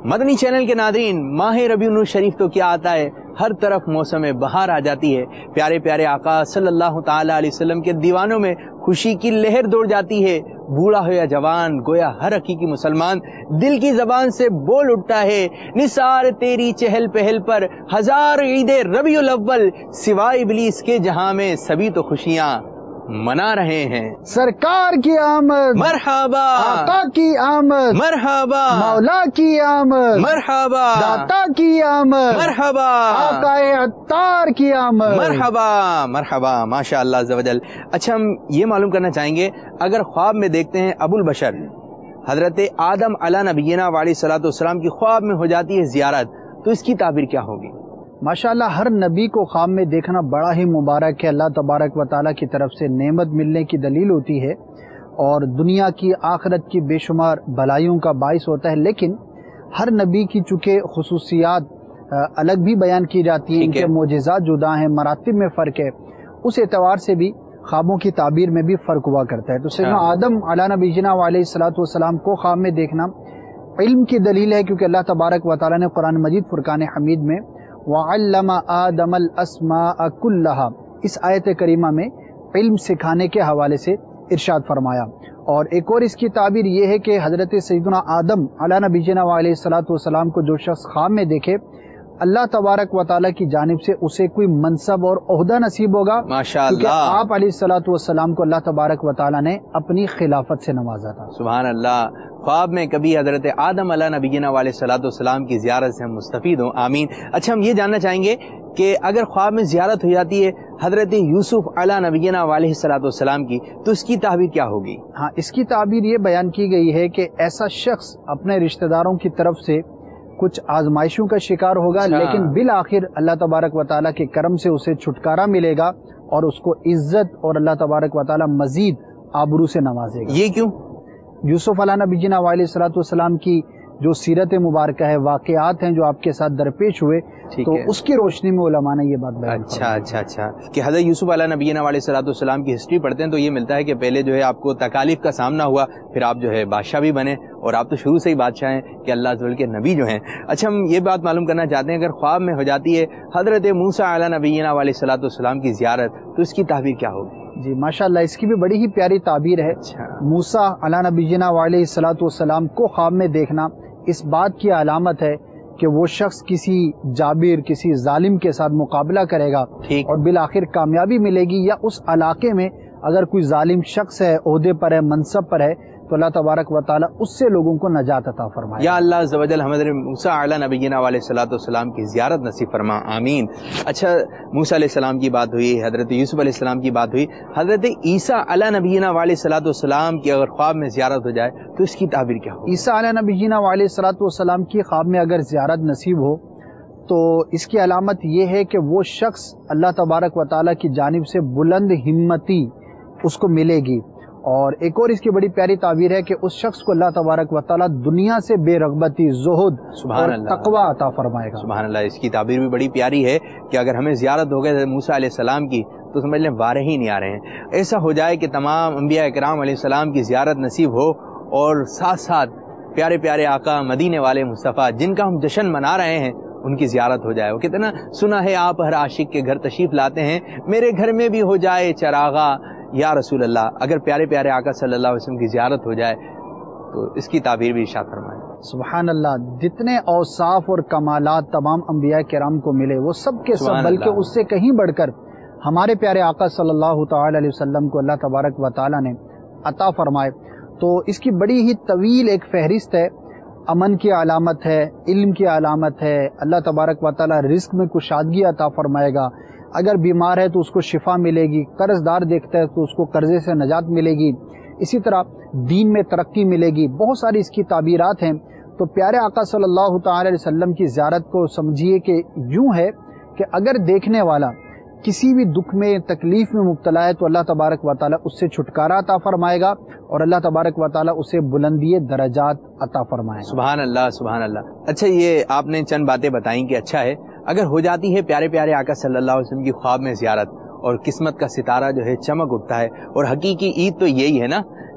مدنی channel کے ناظرین، ماہ ربیع الشریف تو کیا آتا ہے، ہر طرف موسم بہار آ جاتی ہے۔ پیارے پیارے آقا صلی اللہ تعالی علیہ وسلم کے دیوانوں میں خوشی کی لہر دوڑ جاتی ہے۔ بوڑھا ہو یا جوان، گویا ہر حقیقی مسلمان دل کی زبان سے بول اٹھتا ہے، نثار تیری چہل پہل پر ہزار عید ربیع الاول، سوائے ابلیس کے جہاں میں سبھی تو خوشیاں منا رہے ہیں۔ سرکار کی آمد مرحبا، آقا کی آمد مرحبا، مولا کی آمد مرحبا، داتا کی آمد مرحبا، آقا عطار کی آمد مرحبا مرحبا، ماشاء اللہ عز و جل۔ اچھا، ہم یہ معلوم کرنا چاہیں گے، اگر خواب میں دیکھتے ہیں ابو البشر حضرت آدم علیہ نبینا علیہ الصلوۃ والسلام کی خواب میں ہو جاتی ہے زیارت، تو اس کی تعبیر کیا ہوگی؟ ماشاءاللہ ہر نبی کو خواب میں دیکھنا بڑا ہی مبارک ہے، اللہ تبارک و تعالیٰ کی طرف سے نعمت ملنے کی دلیل ہوتی ہے اور دنیا کی آخرت کی بے شمار بھلائیوں کا باعث ہوتا ہے۔ لیکن ہر نبی کی چونکہ خصوصیات الگ بھی بیان کی جاتی ہیں، ان کے معجزات جدا ہیں، مراتب میں فرق ہے، اس اعتبار سے بھی خوابوں کی تعبیر میں بھی فرق ہوا کرتا ہے۔ تو سیدنا آدم علیہ نبینا علیہ الصلوۃ والسلام کو خواب میں دیکھنا علم کی دلیل ہے، کیونکہ اللہ تبارک و تعالیٰ نے قرآن مجید فرقان حمید میں وَعَلَّمَ آدَمَ الْأَسْمَاءَ كُلَّهَا اس آیت کریمہ میں علم سکھانے کے حوالے سے ارشاد فرمایا۔ اور ایک اور اس کی تعبیر یہ ہے کہ حضرت سیدنا آدم علیہ نبینا علیہ الصلوۃ والسلام کو جو شخص خواب میں دیکھے، اللہ تبارک و تعالیٰ کی جانب سے اسے کوئی منصب اور عہدہ نصیب ہوگا، کیونکہ آپ علیہ الصلوۃ والسلام کو اللہ تبارک و تعالیٰ نے اپنی خلافت سے نوازا تھا۔ سبحان اللہ، خواب میں کبھی حضرت آدم علیہ نبینا علیہ الصلوۃ والسلام کی زیارت سے ہم مستفید ہوں، آمین۔ اچھا، ہم یہ جاننا چاہیں گے کہ اگر خواب میں زیارت ہو جاتی ہے حضرت یوسف علیہ نبینا علیہ الصلوۃ والسلام کی، تو اس کی تعبیر کیا ہوگی؟ ہاں، اس کی تعبیر یہ بیان کی گئی ہے کہ ایسا شخص اپنے رشتہ داروں کی طرف سے کچھ آزمائشوں کا شکار ہوگا، لیکن بالآخر اللہ تبارک و تعالیٰ کے کرم سے اسے چھٹکارا ملے گا اور اس کو عزت اور اللہ تبارک و تعالیٰ مزید آبرو سے نوازے گا۔ یہ کیوں؟ یوسف علیہ نبینا علیہ الصلوۃ والسلام کی جو سیرت مبارکہ ہے، واقعات ہیں جو آپ کے ساتھ درپیش ہوئے، تو اس کی روشنی میں علماء نے یہ بات بیان کی۔ اچھا کہ حضرت یوسف علیہ نبینا علیہ الصلوۃ والسلام کی ہسٹری پڑھتے ہیں تو یہ ملتا ہے کہ پہلے جو ہے آپ کو تکالیف کا سامنا ہوا، پھر آپ جو ہے بادشاہ بھی بنے، اور آپ تو شروع سے ہی بادشاہ ہیں کہ اللہ عز و جل کے نبی جو ہیں۔ اچھا، ہم یہ بات معلوم کرنا چاہتے ہیں، اگر خواب میں ہو جاتی ہے حضرت موسیٰ علیہ نبینا علیہ الصلوۃ والسلام کی زیارت، تو اس کی تعبیر کیا ہوگی؟ جی ماشاءاللہ، اس کی بھی بڑی ہی پیاری تعبیر ہے۔ موسیٰ علیہ نبینا علیہ الصلوۃ والسلام کو خواب میں دیکھنا اس بات کی علامت ہے کہ وہ شخص کسی جابر، کسی ظالم کے ساتھ مقابلہ کرے گا اور بالآخر کامیابی ملے گی، یا اس علاقے میں اگر کوئی ظالم شخص ہے، عہدے پر ہے، منصب پر ہے، تو اللہ تبارک و تعالیٰ اس سے لوگوں کو نجات عطا فرمائے۔ یا اللہ عز و جل حضرت موسیٰ علیہ نبینا علیہ الصلوۃ والسلام کی زیارت نصیب فرما، آمین۔ اچھا، موسیٰ علیہ السلام کی بات ہوئی، حضرت یوسف علیہ السلام کی بات ہوئی، حضرت عیسیٰ علیہ نبینا علیہ الصلوۃ والسلام کی اگر خواب میں زیارت ہو جائے تو اس کی تعبیر کیا ہو؟ عیسیٰ علیہ نبینا علیہ الصلوۃ والسلام کی خواب میں اگر زیارت نصیب ہو تو اس کی علامت یہ ہے کہ وہ شخص اللہ تبارک و تعالیٰ کی جانب سے بلند ہمتی اس کو ملے گی، اور ایک اور اس کی بڑی پیاری تعبیر ہے کہ اس شخص کو اللہ تبارک و تعالیٰ دنیا سے بے رغبتی، زہد اور تقوی عطا فرمائے گا۔ سبحان اللہ، اس کی تعبیر بھی بڑی پیاری ہے کہ اگر ہمیں زیارت ہو گئے موسیٰ علیہ السلام کی تو سمجھ لیں وارے ہی نہیں آ رہے ہیں۔ ایسا ہو جائے کہ تمام انبیاء اکرام علیہ السلام کی زیارت نصیب ہو، اور ساتھ ساتھ پیارے پیارے آقا مدینے والے مصطفیٰ جن کا ہم جشن منا رہے ہیں ان کی زیارت ہو جائے۔ وہ کہتے ہیں نا، سنا ہے آپ ہر عاشق کے گھر تشریف لاتے ہیں، میرے گھر میں بھی ہو جائے چراغا یا رسول اللہ۔ اگر پیارے پیارے آقا صلی اللہ علیہ وسلم کی زیارت ہو جائے تو اس کی تعبیر بھی ارشاد فرمائے۔ سبحان اللہ، جتنے اوصاف اور کمالات تمام انبیاء کرام کو ملے وہ سب کے سب، بلکہ اس سے کہیں بڑھ کر ہمارے پیارے آقا صلی اللہ تعالی علیہ وسلم کو اللہ تبارک و تعالیٰ نے عطا فرمائے، تو اس کی بڑی ہی طویل ایک فہرست ہے۔ امن کی علامت ہے، علم کی علامت ہے، اللہ تبارک و تعالیٰ رزق میں کشادگی عطا فرمائے گا، اگر بیمار ہے تو اس کو شفا ملے گی، قرض دار دیکھتا ہے تو اس کو قرضے سے نجات ملے گی، اسی طرح دین میں ترقی ملے گی، بہت ساری اس کی تعبیرات ہیں۔ تو پیارے آقا صلی اللہ تعالی علیہ وسلم کی زیارت کو سمجھیے کہ یوں ہے کہ اگر دیکھنے والا کسی بھی دکھ میں، تکلیف میں مبتلا ہے تو اللہ تبارک و تعالیٰ اس سے چھٹکارا عطا فرمائے گا، اور اللہ تبارک و تعالیٰ اسے بلندی درجات عطا فرمائے گا۔ سبحان اللہ، سبحان اللہ۔ اچھا، یہ آپ نے چند باتیں بتائیں کہ اچھا ہے اگر ہو جاتی ہے پیارے پیارے آقا صلی اللہ علیہ وسلم کی خواب میں زیارت، اور قسمت کا ستارہ جو ہے چمک اٹھتا ہے، اور حقیقی عید تو یہی ہے نا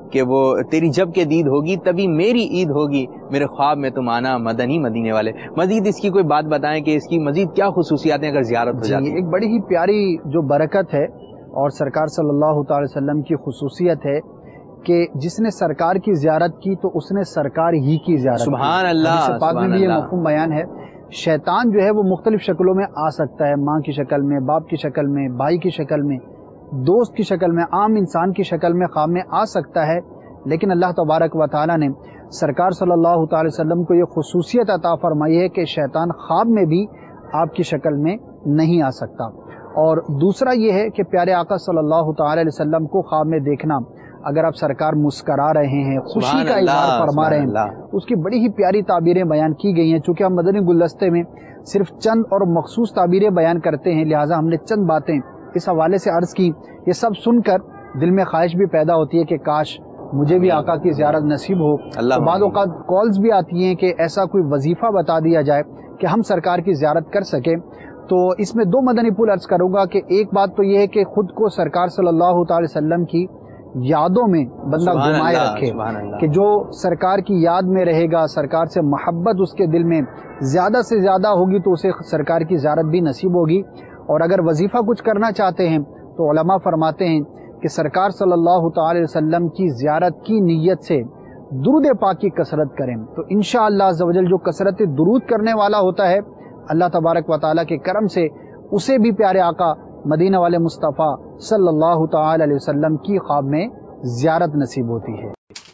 کہ وہ تیری جب کہ دید ہوگی تبھی میری عید ہوگی، میرے خواب میں تم آنا مدنی مدینے والے۔ مزید اس کی کوئی بات بتائیں کہ اس کی مزید کیا خصوصیات ہیں اگر زیارت ہو جاتی ہے؟ ایک بڑی ہی پیاری جو برکت ہے اور سرکار صلی اللہ تعالی وسلم کی خصوصیت ہے کہ جس نے سرکار کی زیارت کی تو اس نے سرکار ہی کی زیارت کی۔ سبحان اللہ، حدیث پاک میں بھی یہ مفہوم بیان ہے۔ شیطان جو ہے وہ مختلف شکلوں میں آ سکتا ہے، ماں کی شکل میں، باپ کی شکل میں، بھائی کی شکل میں، دوست کی شکل میں، عام انسان کی شکل میں خواب میں آ سکتا ہے، لیکن اللہ تبارک و تعالی نے سرکار صلی اللہ تعالی وسلم کو یہ خصوصیت عطا فرمائی ہے کہ شیطان خواب میں بھی آپ کی شکل میں نہیں آ سکتا۔ اور دوسرا یہ ہے کہ پیارے آقا صلی اللہ تعالی علیہ وسلم کو خواب میں دیکھنا، اگر آپ سرکار مسکرا رہے ہیں، خوشی کا اظہار فرما رہے ہیں، اس کی بڑی ہی پیاری تعبیریں بیان کی گئی ہیں۔ چونکہ ہم مدنی گلدستے میں صرف چند اور مخصوص تعبیریں بیان کرتے ہیں، لہٰذا ہم نے چند باتیں اس حوالے سے عرض کی۔ یہ سب سن کر دل میں خواہش بھی پیدا ہوتی ہے کہ کاش مجھے بھی آقا کی زیارت نصیب ہو۔ تو بعض اوقات کالز بھی آتی ہیں کہ ایسا کوئی وظیفہ بتا دیا جائے کہ ہم سرکار کی زیارت کر سکیں۔ تو اس میں دو مدنی پھول عرض کروں گا کہ ایک بات تو یہ ہے کہ خود کو سرکار صلی اللہ تعالی وسلم کی یادوں میں بندہ گھمائے رکھے، کہ جو سرکار کی یاد میں رہے گا، سرکار سے محبت اس کے دل میں زیادہ سے زیادہ ہوگی تو اسے سرکار کی زیارت بھی نصیب ہوگی۔ اور اگر وظیفہ کچھ کرنا چاہتے ہیں تو علماء فرماتے ہیں کہ سرکار صلی اللہ تعالی وسلم کی زیارت کی نیت سے درود پاک کی کثرت کریں، تو انشاءاللہ عز و جل جو کثرت درود کرنے والا ہوتا ہے، اللہ تبارک و تعالیٰ کے کرم سے اسے بھی پیارے آقا مدینہ والے مصطفیٰ صلی اللہ تعالی علیہ وسلم کی خواب میں زیارت نصیب ہوتی ہے۔